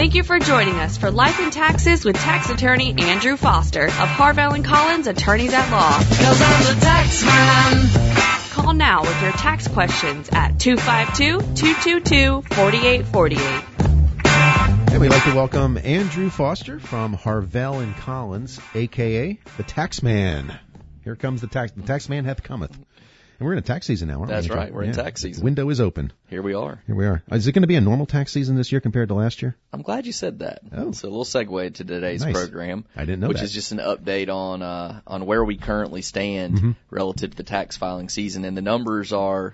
Thank you for joining us for Life and Taxes with tax attorney Andrew Foster of Harvell & Collins Attorneys at Law. 'Cause I'm the tax man. Call now with your tax questions at 252-222-4848. And we'd like to welcome Andrew Foster from Harvell & Collins, a.k.a. the Taxman. Here comes the tax. The Taxman hath cometh. And we're in a tax season now, aren't we? That's right. We're in tax season. The window is open. Here we are. Here we are. Is it going to be a normal tax season this year compared to last year? I'm glad you said that. Oh. So a little segue to today's Nice. program. I didn't know which that. is just an update on where we currently stand relative to the tax filing season. And the numbers are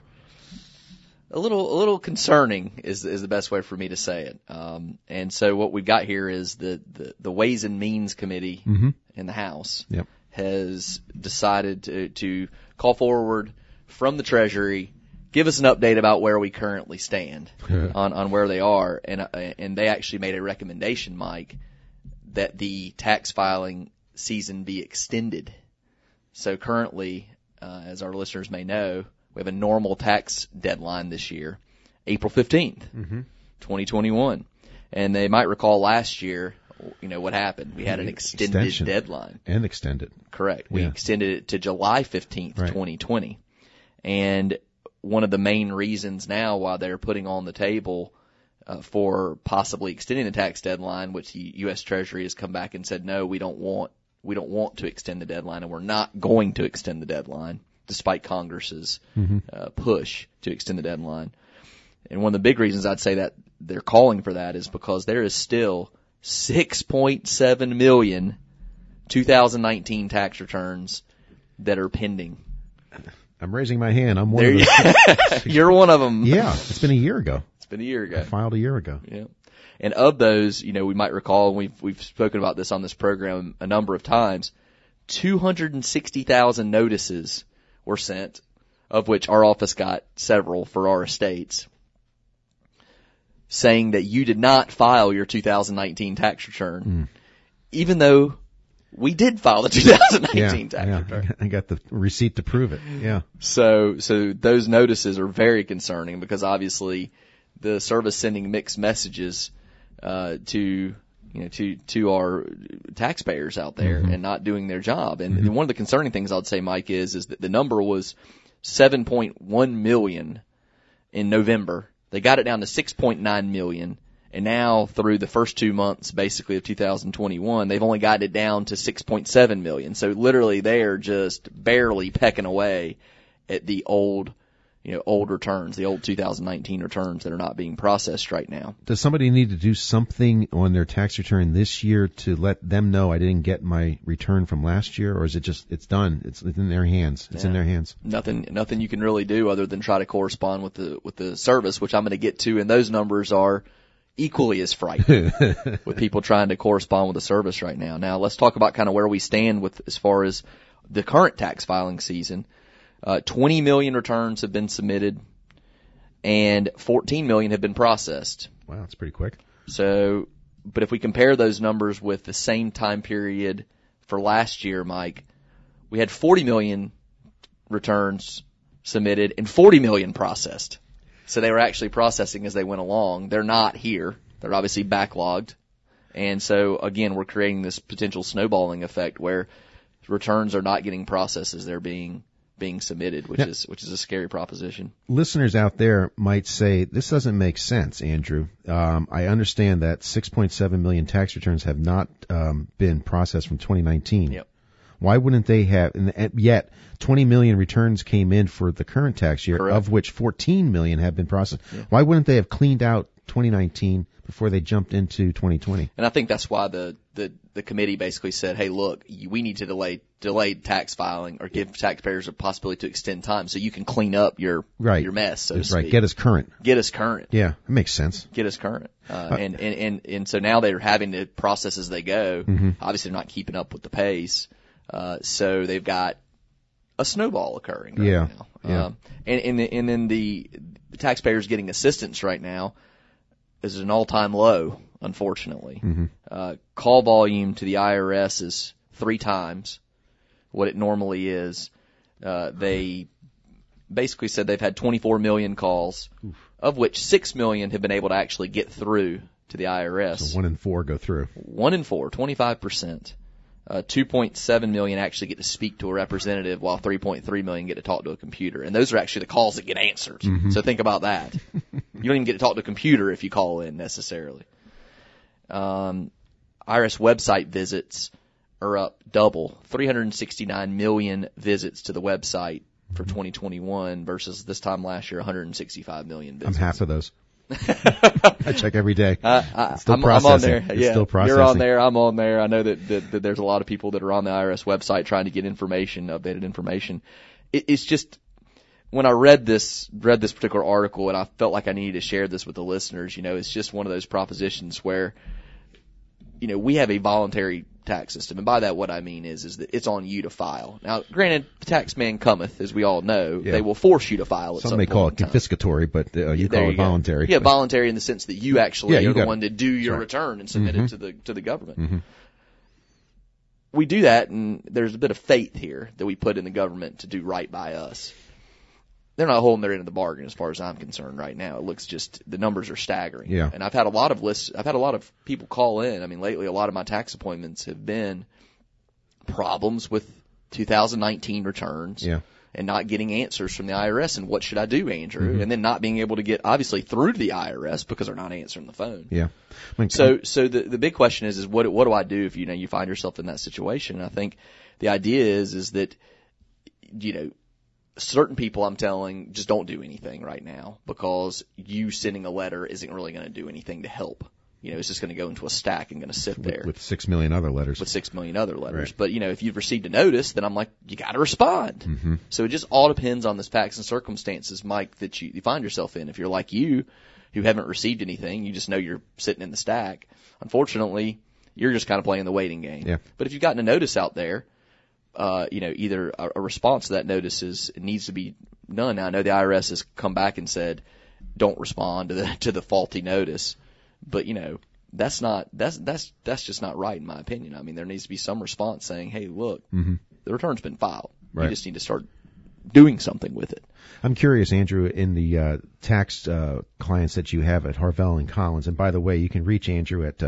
a little concerning is the best way for me to say it. And so what we've got here is the Ways and Means Committee in the House has decided to call forward from the Treasury, give us an update about where we currently stand on where they are. And they actually made a recommendation, Mike, that the tax filing season be extended. So currently, as our listeners may know, we have a normal tax deadline this year, April 15th, 2021. And they might recall last year, what happened. We had an extended deadline. And extended. Correct. We extended it to July 15th, 2020. And one of the main reasons now why they're putting on the table for possibly extending the tax deadline, which the U.S. Treasury has come back and said, no, we don't want to extend the deadline, and we're not going to extend the deadline, despite Congress's push to extend the deadline. And one of the big reasons I'd say that they're calling for that is because there is still 6.7 million 2019 tax returns that are pending. I'm raising my hand. I'm one of them. You're one of them. Yeah, it's been a year ago. It's been a year ago. I filed a year ago. Yeah. And of those, we might recall, and we've spoken about this on this program a number of times, 260,000 notices were sent, of which our office got several for our estates, saying that you did not file your 2019 tax return, even though we did file the 2019 tax return. I got the receipt to prove it. Yeah. So those notices are very concerning because obviously the service sending mixed messages to our taxpayers out there and not doing their job. And one of the concerning things I'd say, Mike, is that the number was 7.1 million in November. They got it down to 6.9 million. And now through the first 2 months basically of 2021, they've only got it down to 6.7 million. So literally they're just barely pecking away at the old returns, the old 2019 returns that are not being processed right now. Does somebody need to do something on their tax return this year to let them know I didn't get my return from last year, or is it just it's done? It's in their hands. It's in their hands. Nothing you can really do other than try to correspond with the service, which I'm going to get to, and those numbers are equally as frightening with people trying to correspond with the service right now. Now let's talk about kind of where we stand with as far as the current tax filing season. 20 million returns have been submitted and 14 million have been processed. Wow, that's pretty quick. So, but if we compare those numbers with the same time period for last year, Mike, we had 40 million returns submitted and 40 million processed. So they were actually processing as they went along. They're not here. They're obviously backlogged. And so, again, we're creating this potential snowballing effect where returns are not getting processed as they're being submitted, which is a scary proposition. Listeners out there might say, this doesn't make sense, Andrew. I understand that 6.7 million tax returns have not been processed from 2019. Yep. Why wouldn't they have, and yet 20 million returns came in for the current tax year, Correct. of which 14 million have been processed. Yeah. Why wouldn't they have cleaned out 2019 before they jumped into 2020? And I think that's why the committee basically said, hey, look, we need to delay tax filing or give taxpayers a possibility to extend time so you can clean up your mess, so to speak. Right, get us current. Get us current. Yeah, that makes sense. Get us current. And so now they're having to process as they go. Obviously they're not keeping up with the pace. So they've got a snowball occurring right now. And then the taxpayers getting assistance right now is an all-time low, unfortunately. Call volume to the IRS is 3 times what it normally is. They basically said they've had 24 million calls, of which 6 million have been able to actually get through to the IRS. So 1 in 4 go through. 1 in 4, 25%. 2.7 million actually get to speak to a representative, while 3.3 million get to talk to a computer. And those are actually the calls that get answered. So think about that. You don't even get to talk to a computer if you call in necessarily. IRS website visits are up double, 369 million visits to the website for 2021 versus this time last year, 165 million visits. I'm half of those. I check every day. Still I'm processing. on there. It's Yeah, still processing. you're on there. I'm on there. I know that there's a lot of people that are on the IRS website trying to get information, updated information. It's just, when I read this particular article, and I felt like I needed to share this with the listeners, it's just one of those propositions where, we have a voluntary tax system. And by that, what I mean is that it's on you to file. Now, granted, the tax man cometh, as we all know. Yeah. They will force you to file at some point. Some may call it confiscatory, but you call it voluntary. Yeah, voluntary in the sense that you actually are the one to do your return and submit it to the government. We do that, and there's a bit of faith here that we put in the government to do right by us. They're not holding their end of the bargain as far as I'm concerned right now. It looks the numbers are staggering. Yeah. And I've had a lot of people call in. I mean, lately a lot of my tax appointments have been problems with 2019 returns. Yeah. And not getting answers from the IRS, and what should I do, Andrew? And then not being able to get, obviously, through to the IRS because they're not answering the phone. Yeah. So the big question is what do I do if you find yourself in that situation? And I think the idea is that, certain people I'm telling, just don't do anything right now, because you sending a letter isn't really going to do anything to help. It's just going to go into a stack and going to sit there. With 6 million other letters. With 6 million other letters. Right. But, if you've received a notice, then I'm like, you got to respond. So it just all depends on the facts and circumstances, Mike, that you find yourself in. If you're like you, who haven't received anything, you just know you're sitting in the stack. Unfortunately, you're just kind of playing the waiting game. Yeah. But if you've gotten a notice out there, either a response to that notice needs to be done. Now, I know the IRS has come back and said, don't respond to the faulty notice, but that's just not right in my opinion. I mean, there needs to be some response saying, hey, look, the return's been filed. Right. You just need to start doing something with it. I'm curious, Andrew, in the tax clients that you have at Harvell and Collins, and by the way, you can reach Andrew at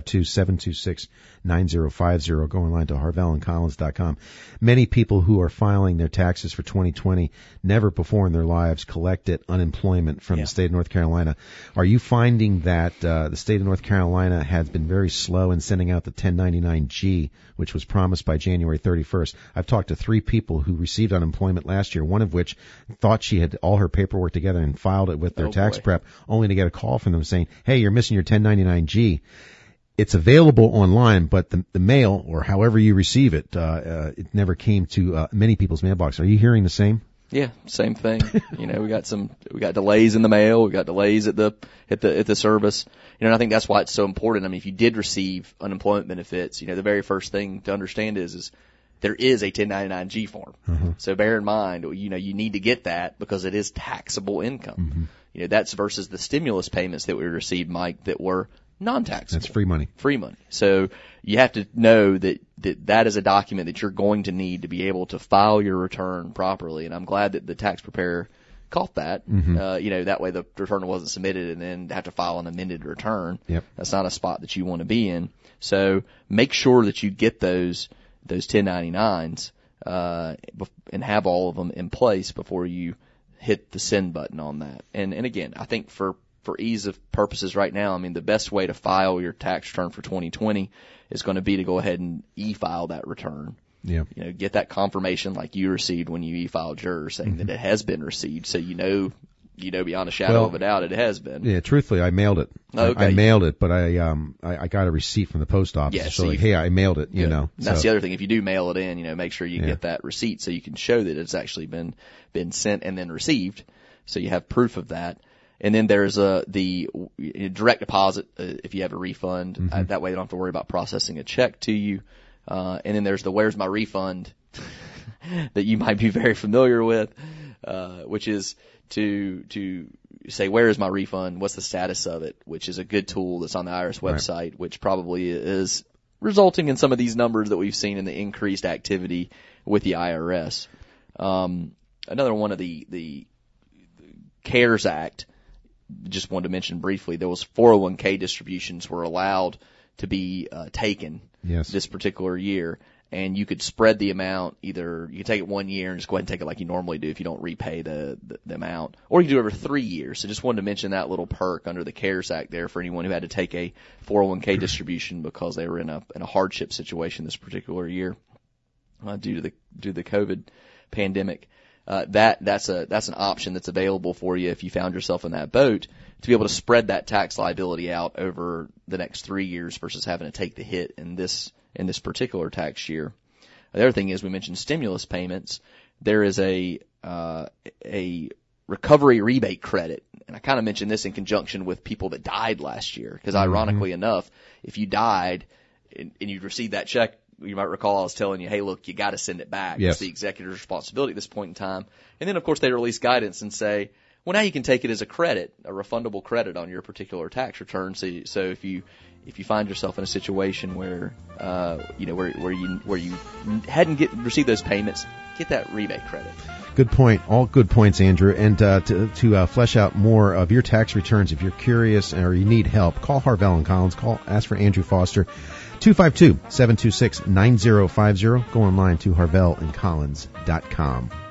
252-726-9050. Go online to harvellandcollins.com. Many people who are filing their taxes for 2020 never before in their lives collected unemployment from the state of North Carolina. Are you finding that the state of North Carolina has been very slow in sending out the 1099-G, which was promised by January 31st? I've talked to 3 people who received unemployment last year, one of which thought she had all her paperwork together and filed it with their tax prep, only to get a call from them saying, hey, you're missing your 1099-G. It's available online, but the mail, or however you receive it, it never came to many people's mailbox. Are you hearing the same? Yeah, same thing. We got delays in the mail, we got delays at the service. And I think that's why it's so important. I mean, if you did receive unemployment benefits, the very first thing to understand is there is a 1099-G form. So bear in mind, you need to get that because it is taxable income. That's versus the stimulus payments that we received, Mike, that were non-taxable. That's free money. Free money. So you have to know that is a document that you're going to need to be able to file your return properly. And I'm glad that the tax preparer caught that. That way the return wasn't submitted and then have to file an amended return. Yep. That's not a spot that you want to be in. So make sure that you get those 1099s and have all of them in place before you hit the send button on that. And again, I think for ease of purposes right now, I mean, the best way to file your tax return for 2020 is going to be to go ahead and e-file that return. Yeah. Get that confirmation like you received when you e-filed yours saying that it has been received, so you know beyond a shadow of a doubt it has been. Yeah, truthfully, I mailed it. Okay. I mailed it, but I got a receipt from the post office to show like, hey, I mailed it, That's the other thing. If you do mail it in, make sure you get that receipt so you can show that it's actually been sent and then received, so you have proof of that. And then there's the direct deposit if you have a refund. That way you don't have to worry about processing a check to you. And then there's the where's my refund that you might be very familiar with, which is to say, where is my refund? What's the status of it? Which is a good tool that's on the IRS website, which probably is resulting in some of these numbers that we've seen in the increased activity with the IRS. Another one of the CARES Act just wanted to mention briefly, there was 401k distributions were allowed to be taken this particular year. And you could spread the amount, either you could take it 1 year and just go ahead and take it like you normally do if you don't repay the amount, or you could do it over 3 years. So just wanted to mention that little perk under the CARES Act there for anyone who had to take a 401k distribution because they were in a hardship situation this particular year due to the COVID pandemic. That's an option that's available for you if you found yourself in that boat, to be able to spread that tax liability out over the next 3 years versus having to take the hit in this particular tax year. The other thing is, we mentioned stimulus payments. There is a recovery rebate credit, and I kind of mentioned this in conjunction with people that died last year, because ironically enough, if you died and you'd received that check, you might recall I was telling you, hey, look, you got to send it back. Yes. It's the executor's responsibility at this point in time. And then, of course, they release guidance and say, well, now you can take it as a credit, a refundable credit on your particular tax return. So if you find yourself in a situation where where you hadn't received those payments, get that rebate credit. Good point. All good points, Andrew. And to flesh out more of your tax returns, if you're curious or you need help, call Harvell & Collins. Ask for Andrew Foster, 252-726-9050. Go online to harvellandcollins.com.